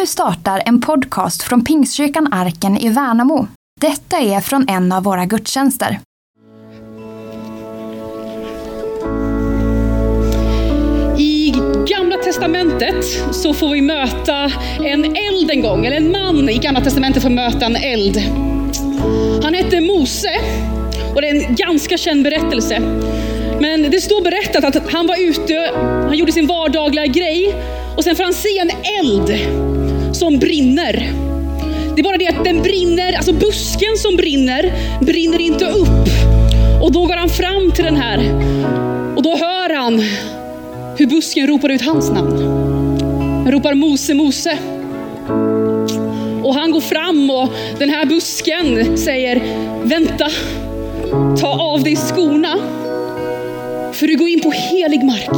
Nu startar en podcast från Pingstkyrkan Arken i Värnamo. Detta är från en av våra gudstjänster. I Gamla testamentet så får vi möta en eld en gång, eller en man i Gamla testamentet får möta en eld. Han hette Mose och det är en ganska känd berättelse. Men det står berättat att han var ute, han gjorde sin vardagliga grej och sen får han se en eld som brinner. Det är bara det att den brinner, alltså busken som brinner inte upp. Och då går han fram till den här och då hör han hur busken ropar ut hans namn. Han ropar Mose, Mose. Och han går fram och den här busken säger: vänta, ta av dig skorna, för du går in på helig mark.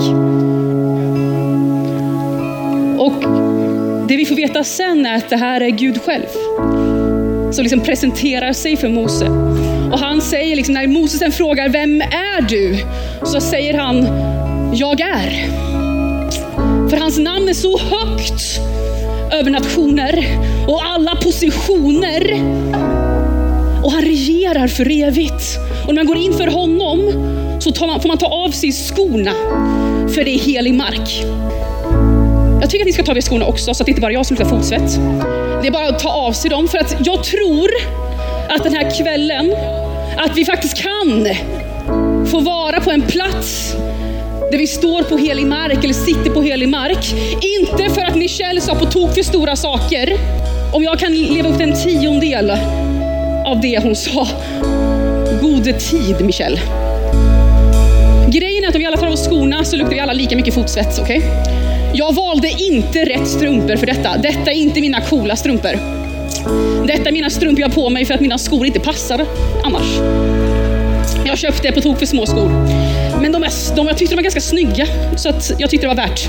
Och det vi får veta sen är att det här är Gud själv som liksom presenterar sig för Mose. Och han säger liksom, när Mose sen frågar vem är du, så säger han: jag är. För hans namn är så högt över nationer och alla positioner. Och han regerar för evigt. Och när man går in för honom så får man ta av sig skorna, för det är helig mark. Jag tycker att ni ska ta av er skorna också, så att det inte bara jag som luktar fotsvett. Det är bara att ta av sig dem, för att jag tror att den här kvällen att vi faktiskt kan få vara på en plats där vi står på helig mark eller sitter på helig mark. Inte för att Michelle sa på tok för stora saker. Om jag kan leva upp en 10% av det hon sa. Gode tid, Michelle. Grejen är att om vi alla tar av oss skorna så luktar vi alla lika mycket fotsvett, okej? Jag valde inte rätt strumpor för detta. Detta är inte mina coola strumpor. Detta är mina strumpor jag har på mig för att mina skor inte passar annars. Jag köpte på tok för små skor. Men jag tyckte de var ganska snygga, så att jag tyckte det var värt.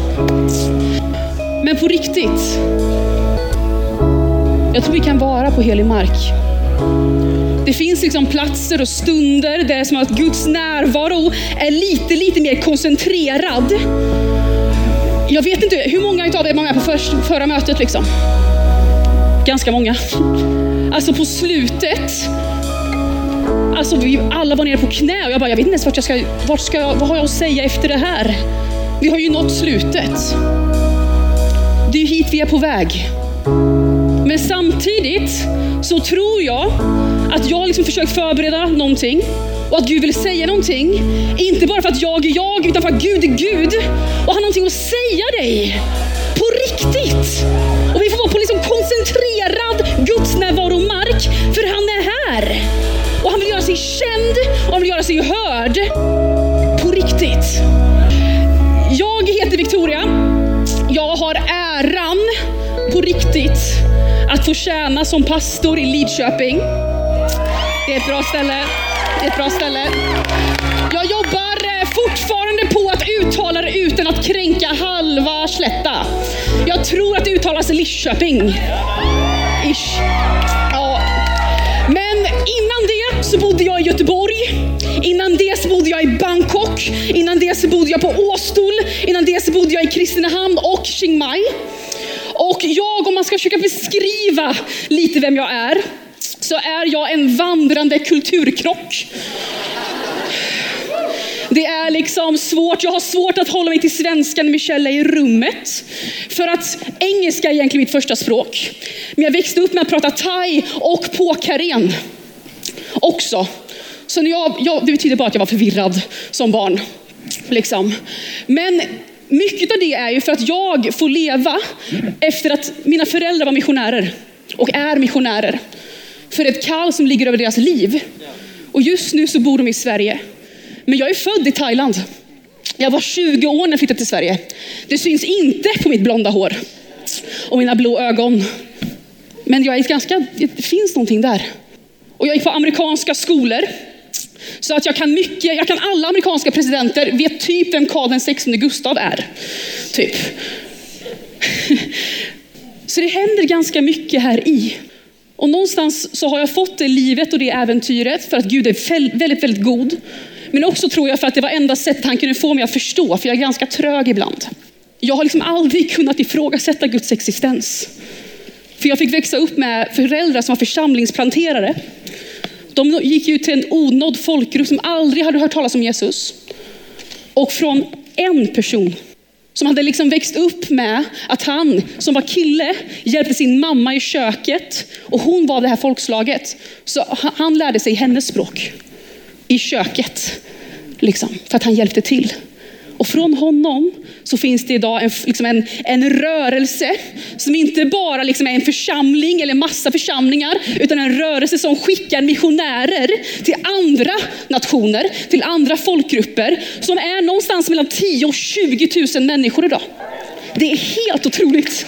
Men på riktigt, jag tror vi kan vara på helig mark. Det finns liksom platser och stunder där det är som att Guds närvaro är lite mer koncentrerad. Jag vet inte, hur många utav er var med på förra mötet liksom? Ganska många. Alltså på slutet, alltså vi alla var nere på knä och jag vet inte ens vad har jag att säga efter det här? Vi har ju nått slutet. Det är ju hit vi är på väg. Men samtidigt så tror jag att jag liksom försökt förbereda någonting och att Gud vill säga någonting. Inte bara för att jag är jag, utan för att Gud är Gud och han har någonting att säga dig. På riktigt. Och vi får vara på liksom koncentrerad Guds närvaromark, för han är här. Och han vill göra sig känd och han vill göra sig hörd. På riktigt. Jag heter Victoria. Jag har äran på riktigt att få tjäna som pastor i Lidköping. Det är ett bra ställe. Jag jobbar fortfarande på att uttala det utan att kränka halva slätta. Jag tror att det uttalas Lidköping. Ish. Ja. Men innan det så bodde jag i Göteborg. Innan det så bodde jag i Bangkok. Innan det så bodde jag på Åstol. Innan det så bodde jag i Kristinehamn och Chiang Mai. Och om man ska försöka beskriva lite vem jag är, så är jag en vandrande kulturkrock. Det är liksom svårt. Jag har svårt att hålla mig till svenska när Michelle är i rummet. För att engelska är egentligen mitt första språk. Men jag växte upp med att prata thai och påkaren också. Så det betyder bara att jag var förvirrad som barn. Liksom. Men mycket av det är ju för att jag får leva efter att mina föräldrar var missionärer och är missionärer. För ett kall som ligger över deras liv. Och just nu så bor de i Sverige. Men jag är född i Thailand. Jag var 20 år när jag flyttade till Sverige. Det syns inte på mitt blonda hår och mina blå ögon. Men det finns någonting där. Och jag gick på amerikanska skolor. Så att jag kan alla amerikanska presidenter, vet typ vem Karl XVI Gustav är. Typ. Så det händer ganska mycket här i. Och någonstans så har jag fått det livet och det äventyret för att Gud är väldigt, väldigt god. Men också tror jag för att det var enda sättet han kunde få mig att förstå, för jag är ganska trög ibland. Jag har liksom aldrig kunnat ifrågasätta Guds existens. För jag fick växa upp med föräldrar som var församlingsplanterare. De gick ut till en onådd folkgrupp som aldrig hade hört talas om Jesus. Och från en person som hade liksom växt upp med att han som var kille hjälpte sin mamma i köket. Och hon var det här folkslaget. Så han lärde sig hennes språk i köket. Liksom, för att han hjälpte till. Och från honom så finns det idag en rörelse som inte bara liksom är en församling eller massa församlingar, utan en rörelse som skickar missionärer till andra nationer, till andra folkgrupper, som är någonstans mellan 10 och 20 000 människor idag. Det är helt otroligt.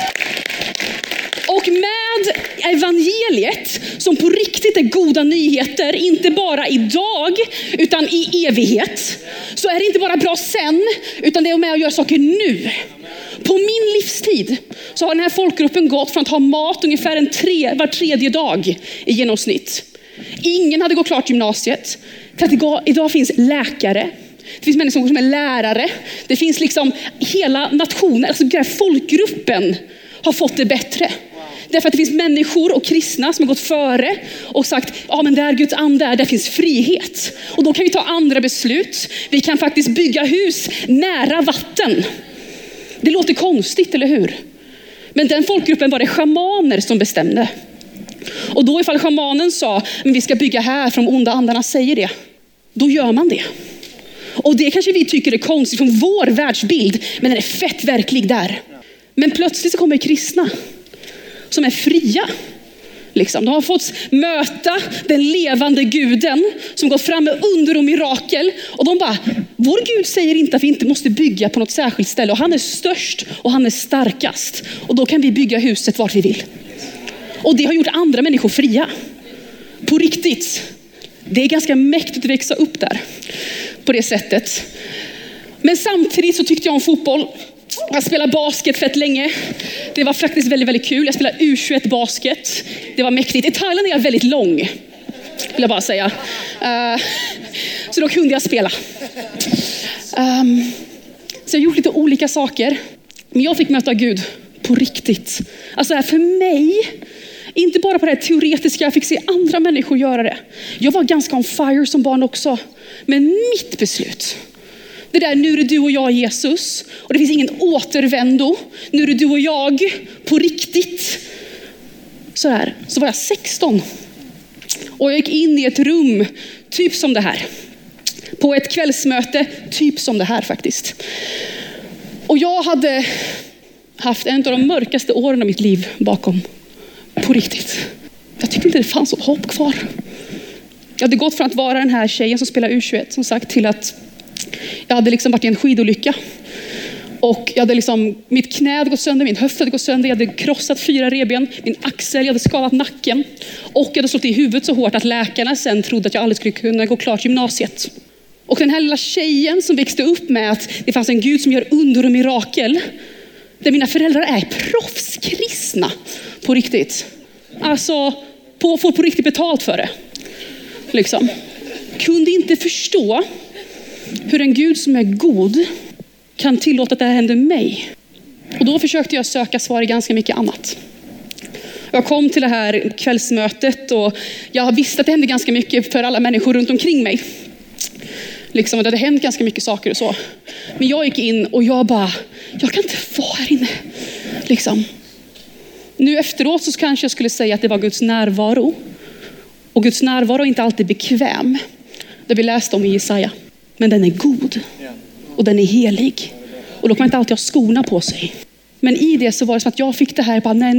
Och med evangeliet som på riktigt är goda nyheter, inte bara idag utan i evighet, så är det inte bara bra sen, utan det är med att göra saker nu. På min livstid så har den här folkgruppen gått från att ha mat ungefär var tredje dag i genomsnitt. Ingen hade gått klart gymnasiet. Idag finns läkare. Det finns människor som är lärare. Det finns liksom hela nationen, alltså den här folkgruppen har fått det bättre. Därför att det finns människor och kristna som har gått före och sagt, ja men där Guds ande är, där finns frihet. Och då kan vi ta andra beslut. Vi kan faktiskt bygga hus nära vatten. Det låter konstigt, eller hur? Men den folkgruppen var det shamaner som bestämde. Och då ifall shamanen sa, men vi ska bygga här för de onda andarna säger det. Då gör man det. Och det kanske vi tycker är konstigt från vår världsbild, men den är fett verklig där. Men plötsligt så kommer kristna som är fria. Liksom. De har fått möta den levande guden som går fram med under och mirakel. Och de bara, vår Gud säger inte att vi inte måste bygga på något särskilt ställe. Och han är störst och han är starkast. Och då kan vi bygga huset vart vi vill. Och det har gjort andra människor fria. På riktigt. Det är ganska mäktigt att växa upp där. På det sättet. Men samtidigt så tyckte jag om fotboll. Jag spelade basket fett länge. Det var faktiskt väldigt, väldigt kul. Jag spelade U21 basket. Det var mäktigt. I Thailand är jag väldigt lång, vill jag bara säga. Så då kunde jag spela. Så jag gjorde lite olika saker. Men jag fick möta Gud på riktigt. Alltså här för mig, inte bara på det här teoretiska, jag fick se andra människor göra det. Jag var ganska on fire som barn också. Men mitt beslut, det där, nu är det du och jag Jesus. Och det finns ingen återvändo. Nu är det du och jag på riktigt. Så var jag 16. Och jag gick in i ett rum typ som det här. På ett kvällsmöte typ som det här faktiskt. Och jag hade haft en av de mörkaste åren av mitt liv bakom. På riktigt. Jag tyckte inte det fanns något hopp kvar. Jag hade gått från att vara den här tjejen som spelar U21 som sagt till att jag hade liksom varit i en skidolycka. Och jag hade liksom, mitt knä hade gått sönder, min höft hade gått sönder, jag hade krossat 4 revben, min axel, jag hade skadat nacken. Och jag hade slått i huvudet så hårt att läkarna sen trodde att jag aldrig skulle kunna gå klart gymnasiet. Och den här lilla tjejen som växte upp med att det fanns en Gud som gör under och mirakel. Där mina föräldrar är proffskristna på riktigt. Alltså, får på riktigt betalt för det. Liksom. Kunde inte förstå hur en Gud som är god kan tillåta att det här händer mig. Och då försökte jag söka svar i ganska mycket annat. Jag kom till det här kvällsmötet och jag visste att det hände ganska mycket för alla människor runt omkring mig. Liksom, det hade hänt ganska mycket saker och så. Men jag gick in och jag kan inte vara här inne. Liksom. Nu efteråt så kanske jag skulle säga att det var Guds närvaro. Och Guds närvaro är inte alltid bekväm. Det vi läste om i Jesaja. Men den är god. Och den är helig. Och då kan man inte alltid ha skorna på sig. Men i det så var det som att jag fick det här. Nej,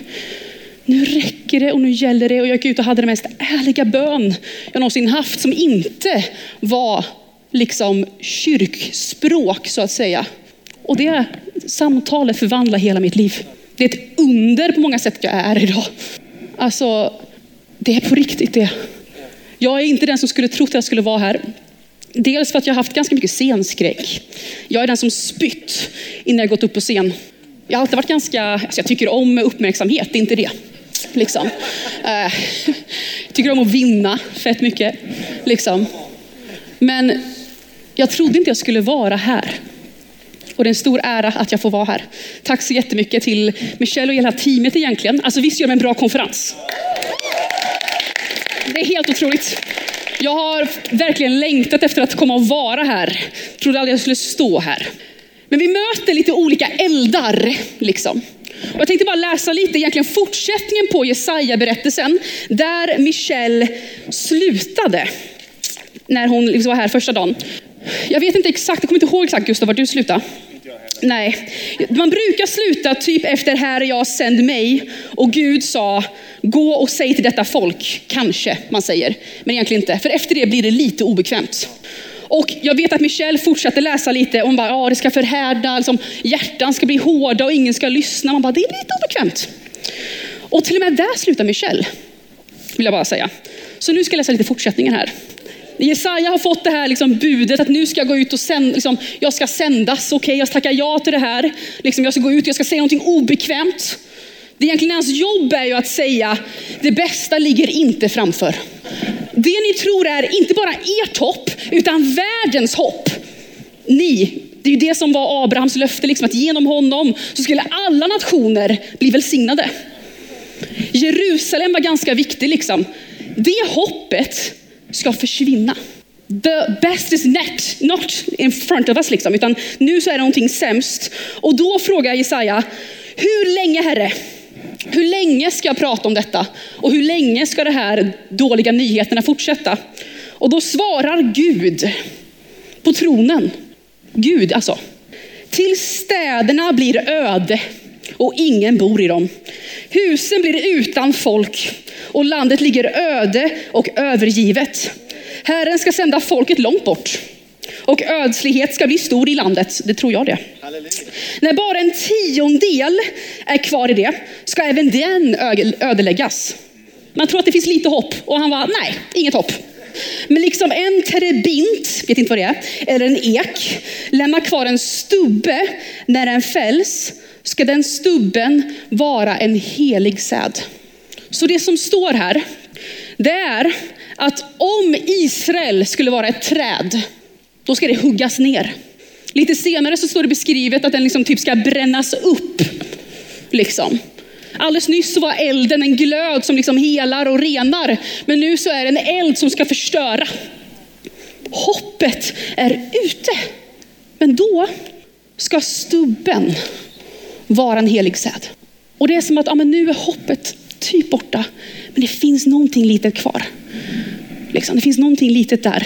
nu räcker det och nu gäller det. Och jag gick ut och hade den mest ärliga bön jag någonsin haft. Som inte var liksom kyrkspråk så att säga. Och det samtalet förvandlar hela mitt liv. Det är ett under på många sätt jag är idag. Alltså, det är på riktigt det. Jag är inte den som skulle trott att jag skulle vara här. Dels för att jag har haft ganska mycket scenskräck. Jag är den som spytt innan jag gått upp på scen. Jag har alltid varit ganska, alltså jag tycker om uppmärksamhet, det är inte det. Liksom. Jag tycker om att vinna fett mycket. Liksom. Men jag trodde inte jag skulle vara här. Och det är en stor ära att jag får vara här. Tack så jättemycket till Michelle och hela teamet egentligen. Alltså visst gör de en bra konferens. Det är helt otroligt. Jag har verkligen längtat efter att komma och vara här. Trodde aldrig jag skulle stå här. Men vi möter lite olika eldar liksom. Och jag tänkte bara läsa lite egentligen fortsättningen på Jesaja-berättelsen. Där Michelle slutade. När hon liksom var här första dagen. Jag vet inte exakt, jag kommer inte ihåg exakt Gustav var du slutade. Nej, man brukar sluta typ efter här är jag, sänd mig. Och Gud sa, gå och säg till detta folk. Kanske man säger, men egentligen inte. För efter det blir det lite obekvämt. Och jag vet att Michelle fortsatte läsa lite. Och hon bara, det ska förhärda, liksom, hjärtan ska bli hårda och ingen ska lyssna. Man bara, det är lite obekvämt. Och till och med där slutar Michelle, vill jag bara säga. Så nu ska jag läsa lite fortsättningen här. Jesaja har fått det här liksom budet att nu ska jag gå ut och jag ska sändas. Okej, jag tackar ja till det här. Liksom, jag ska gå ut och jag ska säga någonting obekvämt. Det egentligen hans jobb är ju att säga det bästa ligger inte framför. Det ni tror är inte bara ert hopp utan världens hopp. Det är ju det som var Abrahams löfte, liksom, att genom honom så skulle alla nationer bli välsignade. Jerusalem var ganska viktig liksom. Det hoppet ska försvinna. The best is not in front of us liksom, utan nu så är det någonting sämst. Och då frågar Jesaja, hur länge Herre? Hur länge ska jag prata om detta? Och hur länge ska det här dåliga nyheterna fortsätta? Och då svarar Gud på tronen. Gud alltså. Till städerna blir öde och ingen bor i dem. Husen blir utan folk och landet ligger öde och övergivet. Herren ska sända folket långt bort och ödslighet ska bli stor i landet. Det tror jag det. Halleluja. När bara 1/10 är kvar i det ska även den ödeläggas. Man tror att det finns lite hopp och han var nej, inget hopp. Men liksom en terebint, vet inte vad det är, eller en ek lämnar kvar en stubbe när den fälls, ska den stubben vara en helig säd. Så det som står här, det är att om Israel skulle vara ett träd, då ska det huggas ner. Lite senare så står det beskrivet att den liksom typ ska brännas upp. Liksom. Alldeles nyss så var elden en glöd som liksom helar och renar. Men nu så är det en eld som ska förstöra. Hoppet är ute. Men då ska stubben vara en helig säd. Och det är som att men nu är hoppet typ borta. Men det finns någonting litet kvar. Liksom, det finns någonting litet där.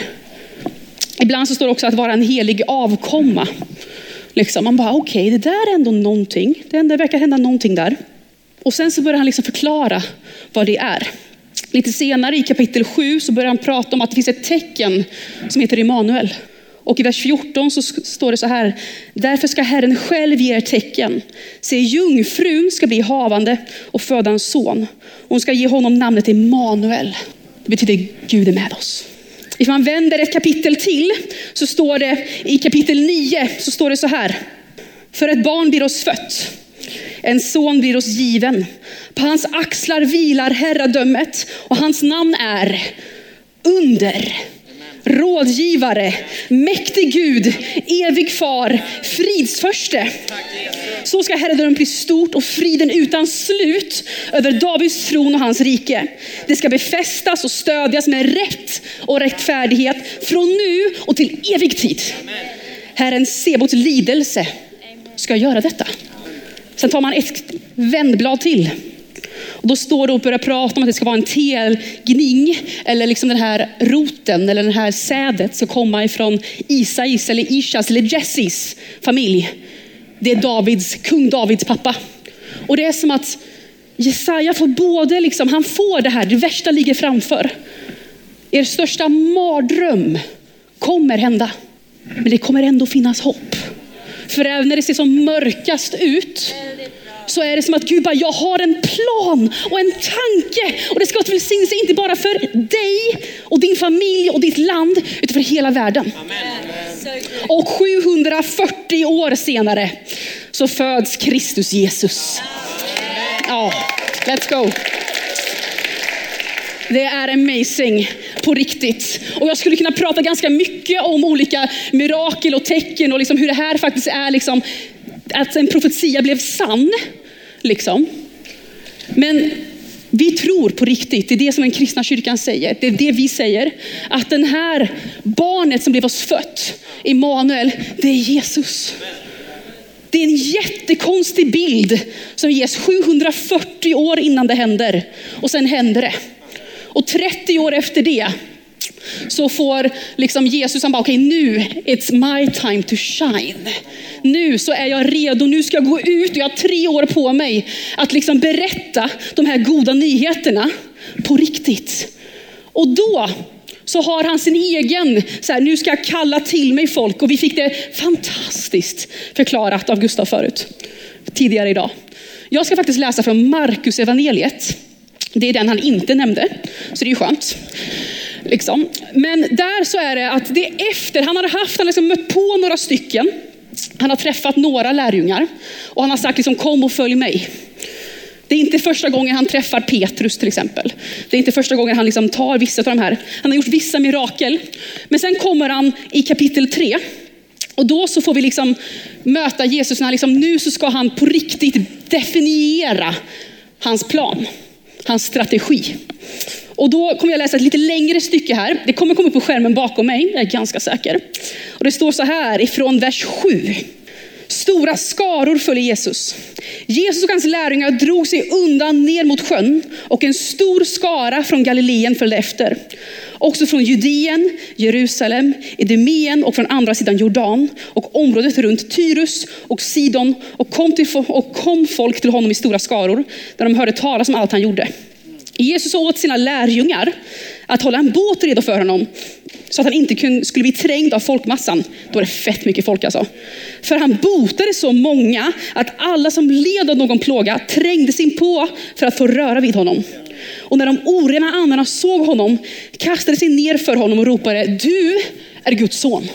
Ibland så står det också att vara en helig avkomma. Liksom, man bara okej, det där är ändå någonting. Det verkar hända någonting där. Och sen så börjar han liksom förklara vad det är. Lite senare i kapitel 7 så börjar han prata om att det finns ett tecken som heter Immanuel. Och i vers 14 så står det så här. Därför ska Herren själv ge er tecken. Se, jungfrun ska bli havande och föda en son. Hon ska ge honom namnet Immanuel. Det betyder Gud är med oss. Om man vänder ett kapitel till så står det i kapitel 9 så står det så här. För ett barn blir oss fött. En son blir oss given. På hans axlar vilar herradömet och hans namn är Under. Rådgivare, mäktig Gud, evig far, fridsförste. Så ska herradömet bli stort och friden utan slut över Davids tron och hans rike. Det ska befästas och stödjas med rätt och rättfärdighet från nu och till evig tid. Herren Sebaots lidelse ska göra detta. Sen tar man ett vändblad till. Och då står det och börjar prata om att det ska vara en telgning. Eller liksom den här roten eller den här sädet ska komma ifrån Isais eller Ishas eller Jessis familj. Det är kung Davids pappa. Och det är som att Jesaja får både liksom, han får det här, det värsta ligger framför. Er största mardröm kommer hända. Men det kommer ändå finnas hopp. För även när det ser som mörkast ut så är det som att Gud bara, jag har en plan och en tanke. Och det ska vara till välsignelse inte bara för dig och din familj och ditt land utan för hela världen. Amen. Och 740 år senare så föds Kristus Jesus. Ja, let's go. Det är amazing. på riktigt. Och jag skulle kunna prata ganska mycket om olika mirakel och tecken och liksom hur det här faktiskt är liksom, att en profetia blev sann. Liksom. Men vi tror på riktigt, det är det som den kristna kyrkan säger. Det är det vi säger. Att den här barnet som blev oss fött, Immanuel, det är Jesus. Det är en jättekonstig bild som ges 740 år innan det händer. Och sen händer det. Och 30 år efter det så får liksom Jesus, han bara okej, nu it's my time to shine. Nu så är jag redo, nu ska jag gå ut och jag har 3 år på mig att liksom berätta de här goda nyheterna på riktigt. Och då så har han sin egen, så här, nu ska jag kalla till mig folk. Och vi fick det fantastiskt förklarat av Gustav förut, tidigare idag. Jag ska faktiskt läsa från Markus evangeliet. Det är den han inte nämnde, så det är ju skönt. Liksom. Men där så är det att det är efter, han har liksom mött på några stycken. Han har träffat några lärjungar och han har sagt liksom, kom och följ mig. Det är inte första gången han träffar Petrus till exempel. Det är inte första gången han liksom tar vissa av de här. Han har gjort vissa mirakel. Men sen kommer han i kapitel 3. Och då så får vi liksom möta Jesus när han liksom, nu så ska han på riktigt definiera hans plan. Hans strategi. Och då kommer jag läsa ett lite längre stycke här. Det kommer komma upp på skärmen bakom mig, jag är ganska säker. Och det står så här ifrån vers 7. Stora skaror följer Jesus. Jesus och hans lärjungar drog sig undan ner mot sjön och en stor skara från Galileen följde efter. Också från Judeen, Jerusalem, Idumeen och från andra sidan Jordan och området runt Tyrus och Sidon och kom folk till honom i stora skaror där de hörde talas om allt han gjorde. Jesus åt sina lärjungar att hålla en båt redo för honom så att han inte skulle bli trängd av folkmassan. Då är det fett mycket folk alltså. För han botade så många att alla som led av någon plåga trängdes in på för att få röra vid honom. Och när de orena andarna såg honom kastade sig ner för honom och ropade, du är Guds son.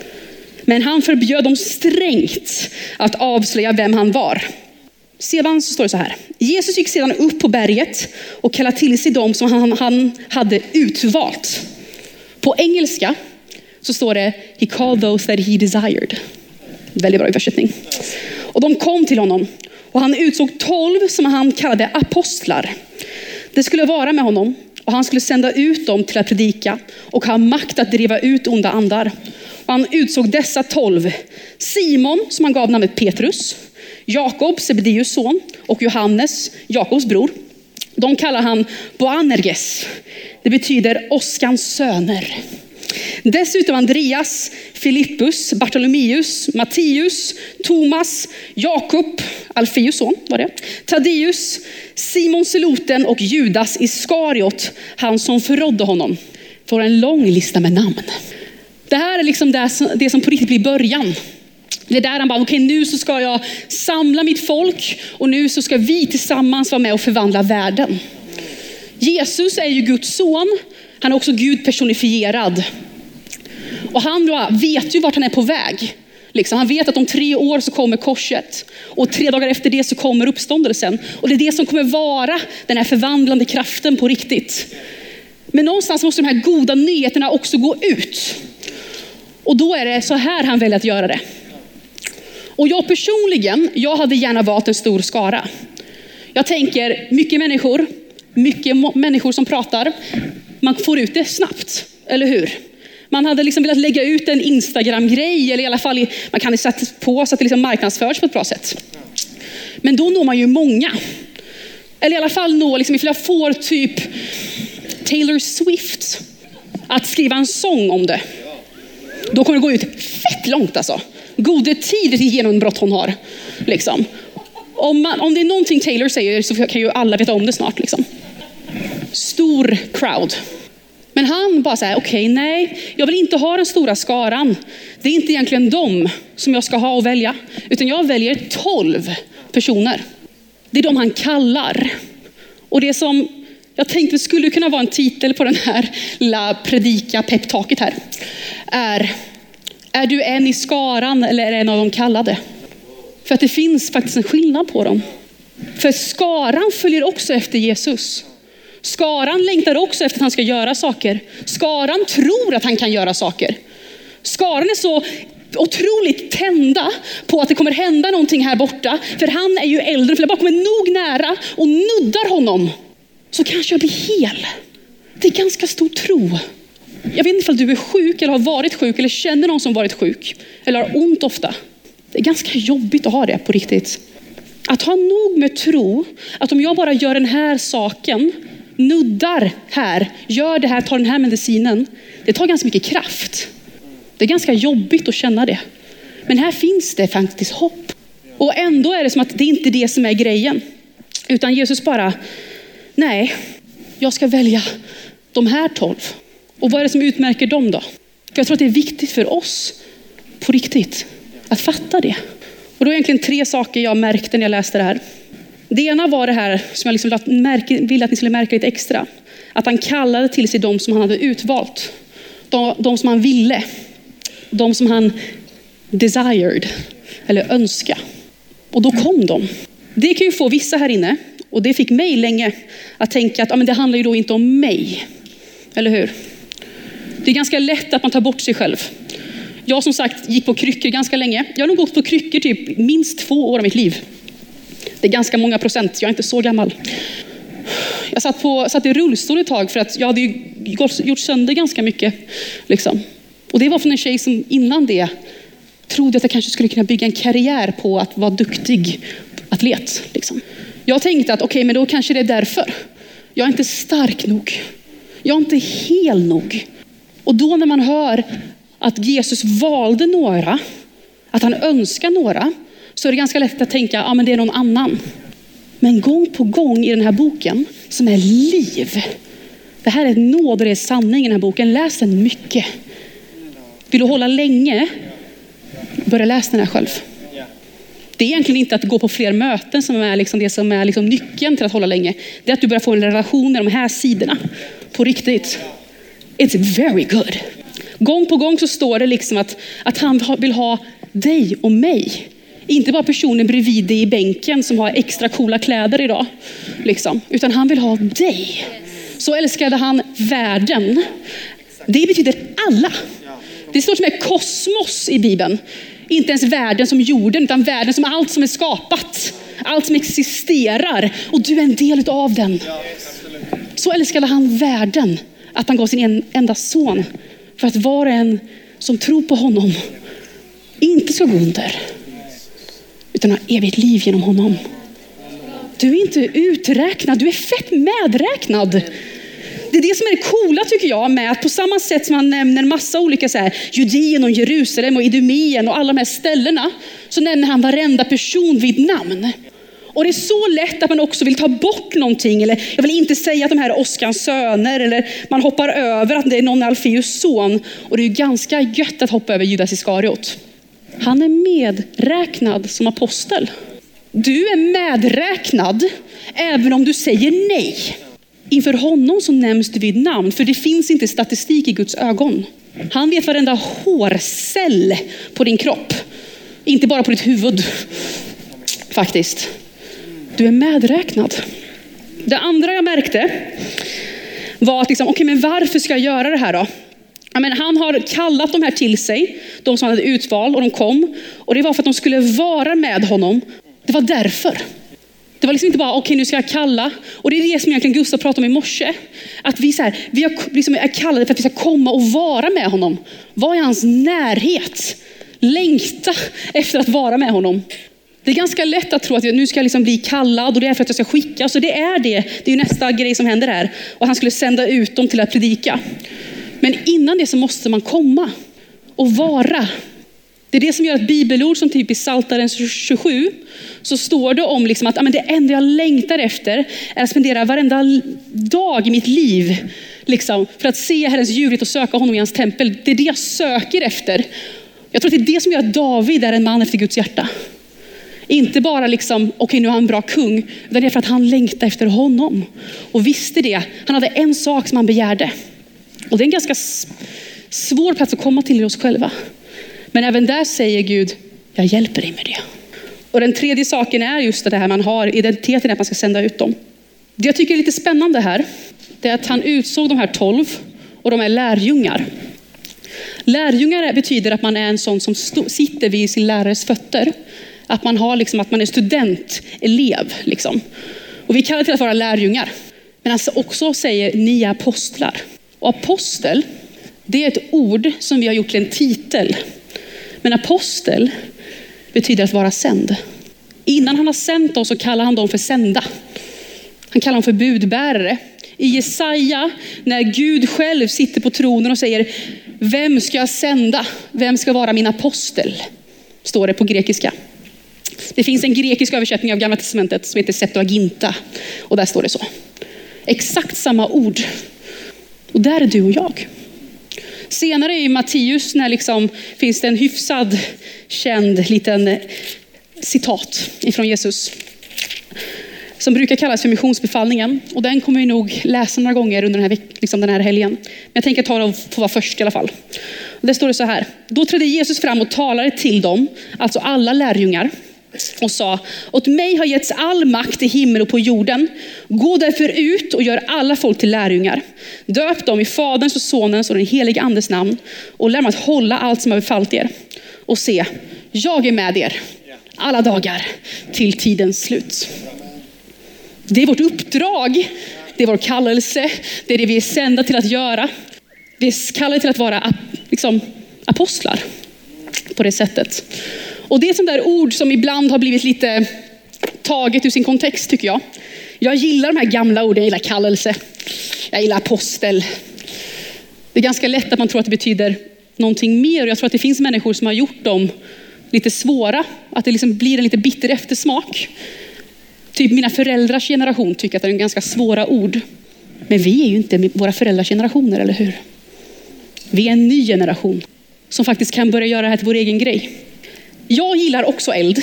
Men han förbjöd dem strängt att avslöja vem han var. Sedan så står det så här. Jesus gick sedan upp på berget och kallade till sig dem som han hade utvalt. På engelska så står det he called those that he desired. Väldigt bra översättning. Och de kom till honom och han utsåg 12 som han kallade apostlar. Det skulle vara med honom och han skulle sända ut dem till att predika och ha makt att driva ut onda andar. Och han utsåg dessa 12. Simon som han gav namnet Petrus, Jakob, Sebedeus son, och Johannes, Jakobs bror. De kallar han Boanerges. Det betyder åskans söner. Dessutom Andreas, Filippus, Bartolomeus, Matteus, Thomas, Jakob, Alfeus son var det, Taddeus, Simon Seloten och Judas Iskariot, han som förrådde honom. Får en lång lista med namn. Det här är liksom det som på riktigt blir början. Det är där han bara, okej, nu så ska jag samla mitt folk och nu så ska vi tillsammans vara med och förvandla världen. Jesus är ju Guds son, han är också Gud personifierad. Och han vet ju vart han är på väg. Liksom, han vet att om 3 år så kommer korset. Och 3 dagar efter det så kommer uppståndelsen. Och det är det som kommer vara den här förvandlande kraften på riktigt. Men någonstans måste de här goda nyheterna också gå ut. Och då är det så här han väljer att göra det. Och jag personligen, jag hade gärna valt en stor skara. Jag tänker mycket människor som pratar. Man får ut det snabbt, eller hur? Man hade liksom velat lägga ut en Instagram-grej, eller i alla fall man kan sätta på så att det liksom marknadsförs på ett bra sätt. Men då når man ju många. Eller i alla fall nå, liksom, ifall jag får typ Taylor Swift att skriva en sång om det. Då kommer det gå ut fett långt alltså. Gode tid till genombrott hon har. Liksom. Om det är någonting Taylor säger så kan ju alla veta om det snart. Liksom. Stor crowd. Men han bara säger, okej, nej, jag vill inte ha den stora skaran. Det är inte egentligen dem som jag ska ha och välja. Utan jag väljer 12 personer. Det är de han kallar. Och det som jag tänkte skulle kunna vara en titel på den här lilla predika peptaket här. Är du en i skaran eller är det en av de kallade? För att det finns faktiskt en skillnad på dem. För skaran följer också efter Jesus. Skaran längtar också efter att han ska göra saker. Skaran tror att han kan göra saker. Skaran är så otroligt tända på att det kommer hända någonting här borta. För han är ju äldre, för jag bara kommer nog nära och nuddar honom. Så kanske jag blir hel. Det är ganska stor tro. Jag vet inte om du är sjuk eller har varit sjuk eller känner någon som varit sjuk. Eller har ont ofta. Det är ganska jobbigt att ha det på riktigt. Att ha nog med tro att om jag bara gör den här saken, nuddar här, gör det här, tar den här medicinen. Det tar ganska mycket kraft. Det är ganska jobbigt att känna det. Men här finns det faktiskt hopp. Och ändå är det som att det inte är det som är grejen. Utan Jesus bara, nej, jag ska välja de här 12. Och vad är det som utmärker dem då? För jag tror att det är viktigt för oss på riktigt att fatta det. Och då är egentligen 3 saker jag märkte när jag läste det här. Det ena var det här som jag liksom ville att ni skulle märka lite extra. Att han kallade till sig de som han hade utvalt. De som han ville. De som han desired. Eller önska. Och då kom de. Det kan ju få vissa här inne. Och det fick mig länge att tänka att men det handlar ju då inte om mig. Eller hur? Det är ganska lätt att man tar bort sig själv. Jag som sagt gick på kryckor ganska länge. Jag har nog gått på kryckor typ minst 2 år av mitt liv. Det är ganska många procent. Jag är inte så gammal. Jag satt i rullstol ett tag för att jag hade ju gjort sönder ganska mycket. Liksom. Och det var från en tjej som innan det trodde att jag kanske skulle kunna bygga en karriär på att vara duktig atlet. Liksom. Jag tänkte att okej, men då kanske det är därför. Jag är inte stark nog. Jag är inte hel nog. Och då när man hör att Jesus valde några, att han önskar några, så är det ganska lätt att tänka, men det är någon annan. Men gång på gång i den här boken som är liv. Det här är nåd och det är sanning i den här boken. Läs den mycket. Vill du hålla länge? Börja läsa den här själv. Det är egentligen inte att gå på fler möten som är liksom det som är liksom nyckeln till att hålla länge. Det är att du börjar få en relation med de här sidorna. På riktigt. It's very good. Gång på gång så står det liksom att han vill ha dig och mig. Inte bara personen bredvid dig i bänken som har extra coola kläder idag. Liksom. Utan han vill ha dig. Så älskade han världen. Det betyder alla. Det står som är kosmos i Bibeln. Inte ens världen som jorden, utan världen som allt som är skapat. Allt som existerar. Och du är en del av den. Så älskade han världen. Att han gav sin enda son. För att var och en som tror på honom inte ska gå under. Utan ha evigt liv genom honom. Du är inte uträknad, du är fett medräknad. Det är det som är det coola tycker jag med att på samma sätt som man nämner massa olika så här, Judeen och Jerusalem och Idumeen och alla de här ställena, så nämner han varenda person vid namn. Och det är så lätt att man också vill ta bort någonting. Eller jag vill inte säga att de här är Oskars söner. Eller man hoppar över att det är någon Alfeus son. Och det är ju ganska gött att hoppa över Judas Iskariot. Han är medräknad som apostel. Du är medräknad även om du säger nej. Inför honom så nämns du vid namn. För det finns inte statistik i Guds ögon. Han vet varenda hårcell på din kropp. Inte bara på ditt huvud. Faktiskt. Du är medräknad. Det andra jag märkte var att liksom, okej, men varför ska jag göra det här då? Ja, men han har kallat de här till sig. De som hade utvald och de kom. Och det var för att de skulle vara med honom. Det var därför. Det var liksom inte bara, okej, nu ska jag kalla. Och det är det som egentligen Gustav pratade om i morse. Att vi är kallade för att vi ska komma och vara med honom. Vara i hans närhet. Längta efter att vara med honom. Det är ganska lätt att tro att nu ska jag liksom bli kallad och det är för att jag ska skicka. Så det är det. Det är ju nästa grej som händer här. Och han skulle sända ut dem till att predika. Men innan det så måste man komma och vara. Det är det som gör att bibelord som typ i Psaltaren 27 så står det om liksom att det enda jag längtar efter är att spendera varenda dag i mitt liv liksom, för att se Herrens djurhet och söka honom i hans tempel. Det är det jag söker efter. Jag tror att det är det som gör att David är en man efter Guds hjärta. Inte bara liksom, okej, nu är han en bra kung. Utan det är för att han längtar efter honom. Och visste det. Han hade en sak som han begärde. Och det är en ganska svår plats att komma till i oss själva. Men även där säger Gud, jag hjälper dig med det. Och den tredje saken är just det här man har identiteten att man ska sända ut dem. Det jag tycker är lite spännande här det är att han utsåg de här 12 och de är lärjungar. Lärjungar betyder att man är en sån som sitter vid sin lärares fötter. Att man har liksom, att man är student, elev liksom. Och vi kallar det till att vara lärjungar. Men han också säger ni är apostlar. Och apostel, det är ett ord som vi har gjort till en titel. Men apostel betyder att vara sänd. Innan han har sänt oss så kallar han dem för sända. Han kallar dem för budbärare. I Jesaja, när Gud själv sitter på tronen och säger vem ska jag sända? Vem ska vara min apostel? Står det på grekiska. Det finns en grekisk översättning av Gamla testamentet som heter Septuaginta. Och där står det så. Exakt samma ord. Och där är du och jag. Senare i Matteus när liksom finns det en hyfsad känd liten citat ifrån Jesus. Som brukar kallas för missionsbefallningen. Och den kommer vi nog läsa några gånger under den här helgen. Men jag tänker ta det och få vara först i alla fall. Och där står det så här. Då trädde Jesus fram och talade till dem, alltså alla lärjungar. Och sa, åt mig har getts all makt i himmel och på jorden. Gå därför ut och gör alla folk till lärjungar. Döp dem i Faderns och Sonens och den helige Andes namn. Och lär dem att hålla allt som har befallt er. Och se, jag är med er alla dagar till tidens slut. Det är vårt uppdrag. Det är vår kallelse. Det är det vi är sända till att göra. Vi är kallade till att vara liksom, apostlar på det sättet. Och det är ett sånt där ord som ibland har blivit lite taget ur sin kontext tycker jag. Jag gillar de här gamla orden. Jag gillar kallelse. Jag gillar apostel. Det är ganska lätt att man tror att det betyder någonting mer. Och jag tror att det finns människor som har gjort dem lite svåra. Att det liksom blir en lite bitter eftersmak. Typ mina föräldrars generation tycker att det är en ganska svåra ord. Men vi är ju inte våra föräldrars generationer, eller hur? Vi är en ny generation som faktiskt kan börja göra det här till vår egen grej. Jag gillar också eld.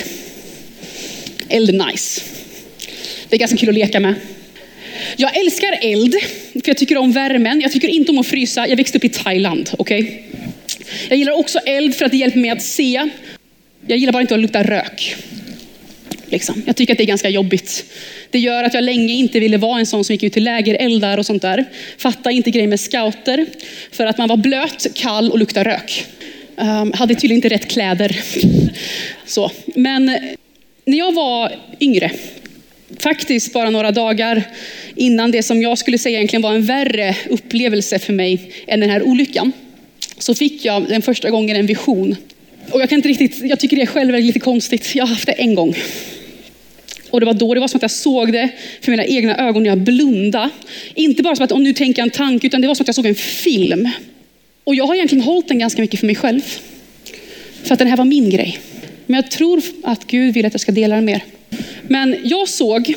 Eld är nice. Det är ganska kul att leka med. Jag älskar eld för jag tycker om värmen. Jag tycker inte om att frysa. Jag växte upp i Thailand, okej? Jag gillar också eld för att det hjälper mig att se. Jag gillar bara inte att lukta rök. Liksom. Jag tycker att det är ganska jobbigt. Det gör att jag länge inte ville vara en sån som gick ut till lägereldar och sånt där. Fatta inte grejer med scouter. För att man var blöt, kall och luktade rök. Hade tydligen inte rätt kläder. Så. Men när jag var yngre, faktiskt bara några dagar innan det som jag skulle säga egentligen var en värre upplevelse för mig än den här olyckan, så fick jag den första gången en vision. Och jag tycker det själv är lite konstigt. Jag har haft det en gång. Och det var som att jag såg det för mina egna ögon när jag blundade. Inte bara som att om nu tänker jag en tanke, utan det var som att jag såg en film. Och jag har egentligen hållit den ganska mycket för mig själv. För att den här var min grej. Men jag tror att Gud vill att jag ska dela den mer. Men jag såg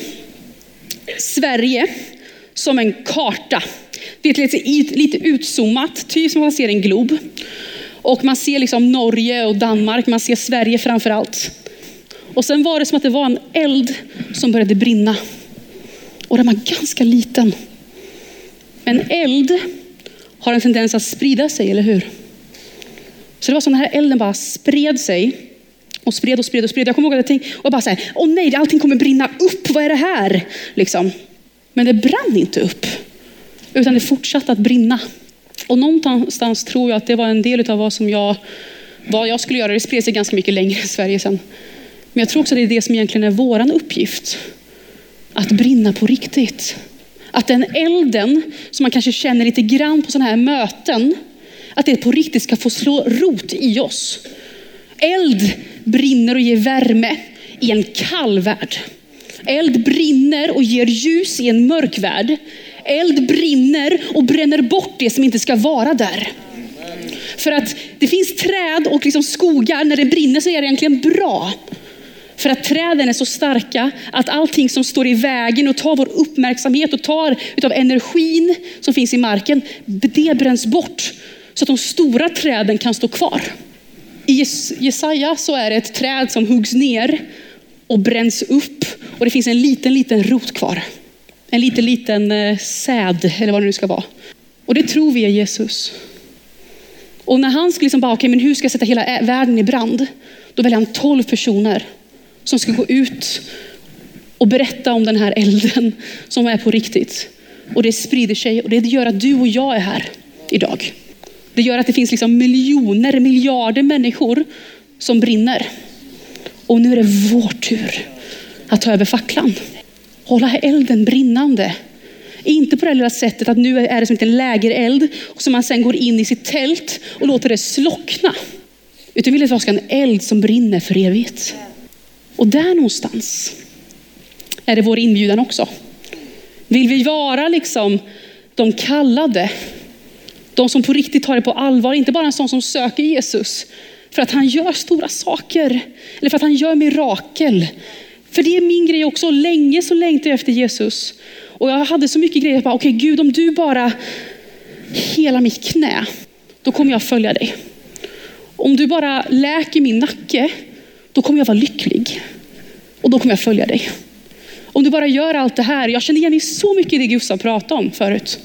Sverige som en karta. Det är lite utzoomat, typ som man ser en glob. Och man ser liksom Norge och Danmark, man ser Sverige framför allt. Och sen var det som att det var en eld som började brinna. Och den var ganska liten. Men eld har en tendens att sprida sig, eller hur? Så det var som den här elden bara spred sig. Och spred. Jag kommer ihåg att jag tänkte, och bara så här, åh nej, allting kommer brinna upp, vad är det här? Liksom. Men det brann inte upp. Utan det fortsatte att brinna. Och någonstans tror jag att det var en del av vad jag skulle göra. Det spred sig ganska mycket längre i Sverige sen. Men jag tror också att det är det som egentligen är våran uppgift. Att brinna på riktigt. Att den elden som man kanske känner lite grann på sådana här möten, att det på riktigt ska få slå rot i oss. Eld brinner och ger värme i en kall värld. Eld brinner och ger ljus i en mörk värld. Eld brinner och bränner bort det som inte ska vara där. För att det finns träd och liksom skogar, när det brinner så är det egentligen bra. För att träden är så starka att allting som står i vägen och tar vår uppmärksamhet och tar utav energin som finns i marken, det bränns bort. Så att de stora träden kan stå kvar. I Jesaja så är det ett träd som huggs ner och bränns upp. Och det finns en liten rot kvar. En liten säd, eller vad det nu ska vara. Och det tror vi är Jesus. Och när han skulle liksom bara, okej, men hur ska jag sätta hela världen i brand? Då väljer han 12 personer som ska gå ut och berätta om den här elden som är på riktigt. Och det sprider sig och det gör att du och jag är här idag. Det gör att det finns liksom miljoner, miljarder människor som brinner. Och nu är det vår tur att ta över facklan. Hålla elden brinnande. Inte på det lilla sättet att nu är det som en lägereld och så man sen går in i sitt tält och låter det slockna. Utan vill att det ska en eld som brinner för evigt. Och där någonstans är det vår inbjudan också. Vill vi vara liksom de kallade, de som på riktigt tar det på allvar, inte bara en sån som söker Jesus för att han gör stora saker eller för att han gör mirakel. För det är min grej också, länge så längtar jag efter Jesus. Och jag hade så mycket grejer, okej Gud, om du bara hela mitt knä, då kommer jag följa dig. Om du bara läker min nacke, då kommer jag vara lycklig. Och då kommer jag följa dig. Om du bara gör allt det här, jag känner igen i så mycket i det Gustav pratade om förut.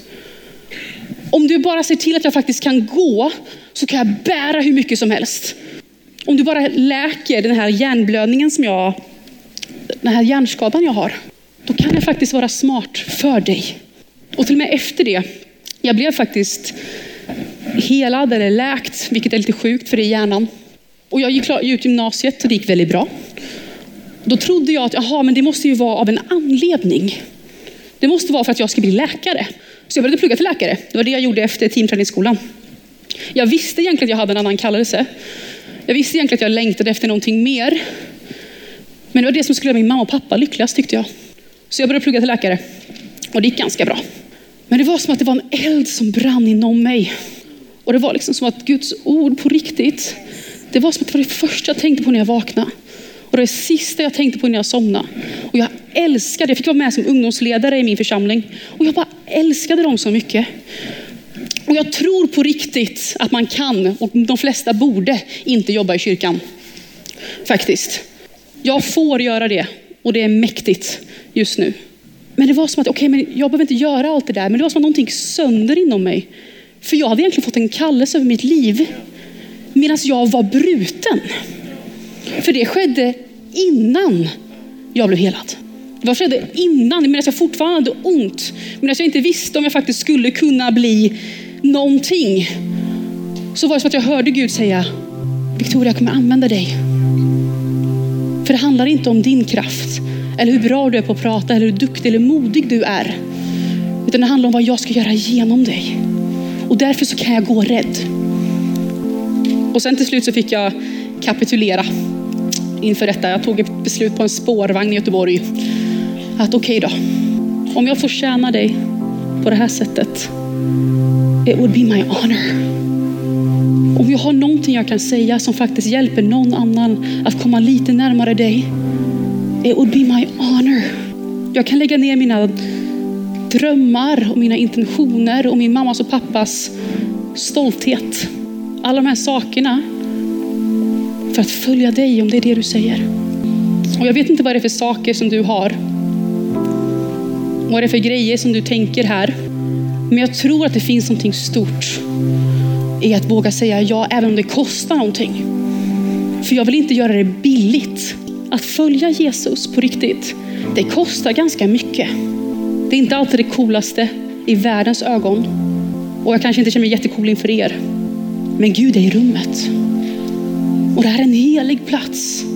Om du bara ser till att jag faktiskt kan gå, så kan jag bära hur mycket som helst. Om du bara läker den här hjärnblödningen den här hjärnskadan jag har, då kan jag faktiskt vara smart för dig. Och till och med efter det, jag blev faktiskt helad eller läkt, vilket är lite sjukt för det är hjärnan. Och jag gick ut gymnasiet och det gick väldigt bra. Då trodde jag att men det måste ju vara av en anledning. Det måste vara för att jag ska bli läkare. Så jag började plugga till läkare. Det var det jag gjorde efter teamträningsskolan. Jag visste egentligen att jag hade en annan kallelse. Jag visste egentligen att jag längtade efter någonting mer. Men det var det som skulle göra min mamma och pappa lyckligast, tyckte jag. Så jag började plugga till läkare. Och det gick ganska bra. Men det var som att det var en eld som brann inom mig. Och det var liksom som att Guds ord på riktigt, det var som att det var det första jag tänkte på när jag vaknade. Och det sista jag tänkte på när jag somnade. Och jag älskade, jag fick vara med som ungdomsledare i min församling. Och jag bara älskade dem så mycket. Och jag tror på riktigt att man kan, och de flesta borde inte jobba i kyrkan. Faktiskt. Jag får göra det. Och det är mäktigt just nu. Men det var som att, men jag behöver inte göra allt det där. Men det var som att någonting sönder inom mig. För jag hade egentligen fått en kallelse över mitt liv. Medan jag var bruten. För det skedde innan jag blev helad. Det skedde innan, medan jag fortfarande hade ont. Medan jag inte visste om jag faktiskt skulle kunna bli någonting. Så var det som att jag hörde Gud säga, Victoria, jag kommer använda dig. För det handlar inte om din kraft. Eller hur bra du är på att prata. Eller hur duktig eller modig du är. Utan det handlar om vad jag ska göra genom dig. Och därför så kan jag gå rädd. Och sen till slut så fick jag kapitulera inför detta. Jag tog ett beslut på en spårvagn i Göteborg. Att okej då. Om jag får tjäna dig på det här sättet. It would be my honor. Om jag har någonting jag kan säga som faktiskt hjälper någon annan att komma lite närmare dig. It would be my honor. Jag kan lägga ner mina drömmar och mina intentioner och min mammas och pappas stolthet. Alla de här sakerna för att följa dig om det är det du säger. Och jag vet inte vad det är för saker som du har. Vad det är för grejer som du tänker här. Men jag tror att det finns någonting stort i att våga säga ja även om det kostar någonting. För jag vill inte göra det billigt. Att följa Jesus på riktigt, det kostar ganska mycket. Det är inte alltid det coolaste i världens ögon. Och jag kanske inte känner mig jättecool inför er. Men Gud är i rummet. Och det här är en helig plats.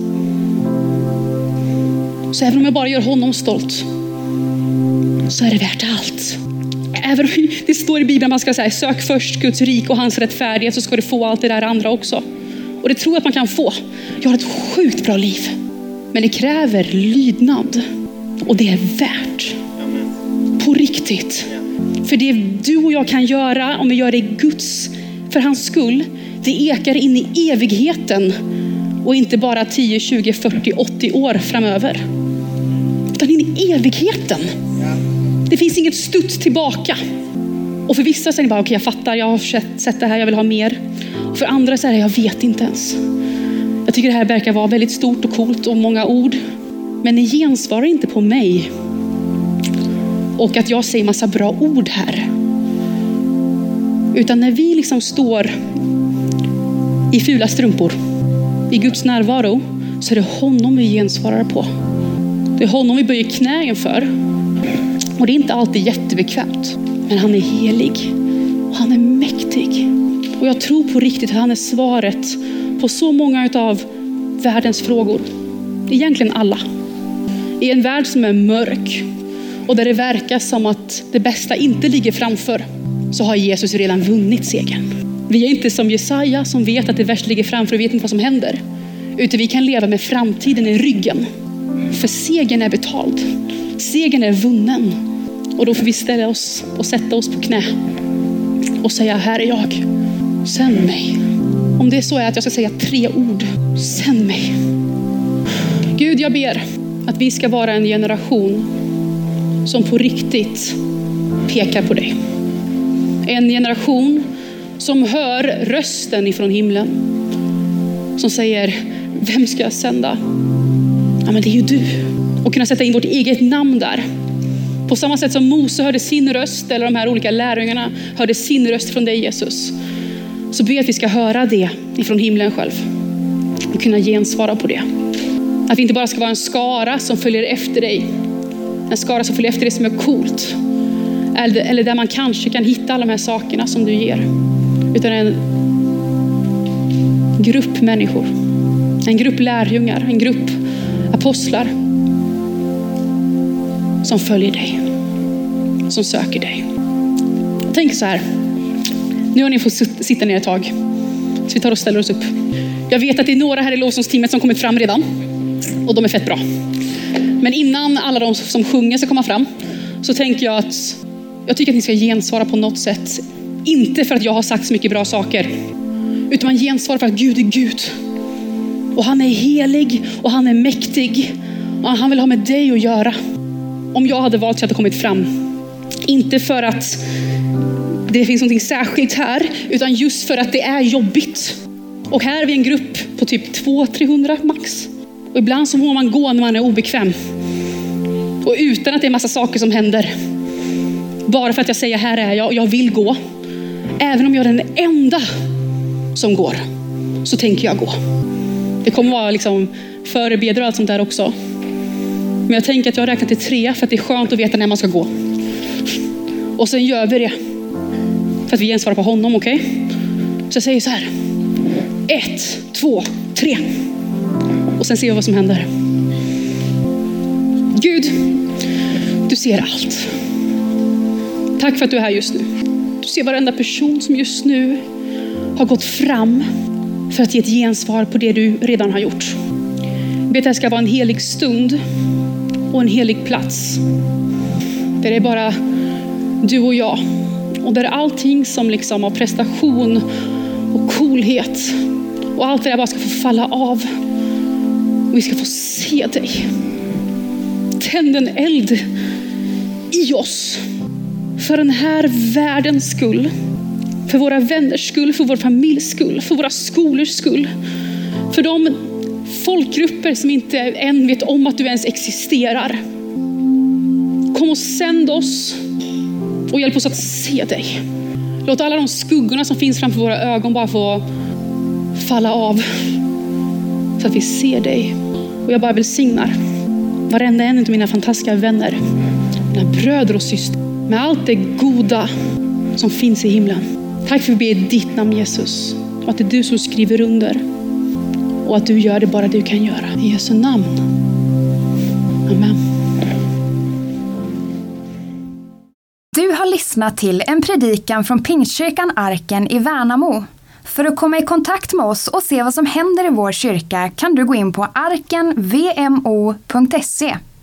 Så även om jag bara gör honom stolt, så är det värt allt. Även om det står i Bibeln man ska säga sök först Guds rik och hans rättfärdighet, så ska du få allt det där andra också. Och det tror jag att man kan få. Jag har ett sjukt bra liv. Men det kräver lydnad. Och det är värt. På riktigt. För det du och jag kan göra, om vi gör det Guds för hans skull, det ekar in i evigheten. Och inte bara 10, 20, 40, 80 år framöver. Utan in i evigheten. Det finns inget stutt tillbaka. Och för vissa säger bara, okej, jag fattar, jag har sett det här, jag vill ha mer. Och för andra säger jag vet inte ens. Jag tycker det här verkar vara väldigt stort och coolt och många ord. Men ni gensvarar inte på mig. Och att jag säger massa bra ord här. Utan när vi liksom står i fula strumpor i Guds närvaro, så är det honom vi gensvarar på. Det är honom vi böjer knä inför. Och det är inte alltid jättebekvämt. Men han är helig. Och han är mäktig. Och jag tror på riktigt att han är svaret på så många av världens frågor. Egentligen alla. I en värld som är mörk och där det verkar som att det bästa inte ligger framför, så har Jesus redan vunnit segern. Vi är inte som Jesaja som vet att det värsta ligger framför och vet inte vad som händer. Utan vi kan leva med framtiden i ryggen. För segern är betald. Segern är vunnen. Och då får vi ställa oss och sätta oss på knä och säga: här är jag. Sänd mig. Om det så är att jag ska säga 3 ord: sänd mig. Gud, jag ber att vi ska vara en generation som på riktigt pekar på dig. En generation som hör rösten ifrån himlen. Som säger: vem ska jag sända? Ja, men det är ju du. Och kunna sätta in vårt eget namn där. På samma sätt som Mose hörde sin röst, eller de här olika lärjungarna hörde sin röst från dig, Jesus. Så ber att vi ska höra det ifrån himlen själv. Och kunna gensvara på det. Att vi inte bara ska vara en skara som följer efter dig. En skara som följer efter dig som är coolt. Eller där man kanske kan hitta alla de här sakerna som du ger. Utan en grupp människor. En grupp lärjungar. En grupp apostlar. Som följer dig. Som söker dig. Tänk så här. Nu har ni fått sitta ner ett tag. Så vi tar och ställer oss upp. Jag vet att det är några här i lovsångsteamet som kommit fram redan. Och de är fett bra. Men innan alla de som sjunger ska komma fram, så tänker jag att jag tycker att ni ska gensvara på något sätt. Inte för att jag har sagt så mycket bra saker, utan man gensvarar för att Gud är Gud. Och han är helig och han är mäktig. Och han vill ha med dig att göra. Om jag hade valt så hade jag kommit fram. Inte för att det finns något särskilt här, utan just för att det är jobbigt. Och här är vi en grupp på typ 200-300 max. Och ibland så må man gå när man är obekväm. Och utan att det är massa saker som händer. Bara för att jag säger: här är jag och jag vill gå. Även om jag är den enda som går, så tänker jag gå. Det kommer vara liksom förebedjare och allt sånt där också. Men jag tänker att jag har räknat till 3 för att det är skönt att veta när man ska gå. Och sen gör vi det. För att vi gensvarar på honom, okej? Så jag säger så här: 1, 2, 3. Och sen ser vi vad som händer. Gud, du ser allt. Tack för att du är här just nu. Du ser varenda person som just nu har gått fram för att ge ett gensvar på det du redan har gjort. Jag ber att det ska vara en helig stund och en helig plats. Där det är bara du och jag. Och där allting som liksom har prestation och coolhet och allt det där bara ska få falla av. Och vi ska få se dig. Tänd en eld i oss. För den här världens skull. För våra vänners skull. För vår familjs skull. För våra skolors skull. För de folkgrupper som inte än vet om att du ens existerar. Kom och sänd oss. Och hjälp oss att se dig. Låt alla de skuggorna som finns framför våra ögon bara få falla av. Så att vi ser dig. Och jag bara välsignar varenda en av mina fantastiska vänner. Mina bröder och systrar. Med allt det goda som finns i himlen. Tack för att vi ber i ditt namn, Jesus. Och att det är du som skriver under. Och att du gör det bara du kan göra. I Jesu namn. Amen. Du har lyssnat till en predikan från Pingstkyrkan Arken i Värnamo. För att komma i kontakt med oss och se vad som händer i vår kyrka kan du gå in på arkenvmo.se.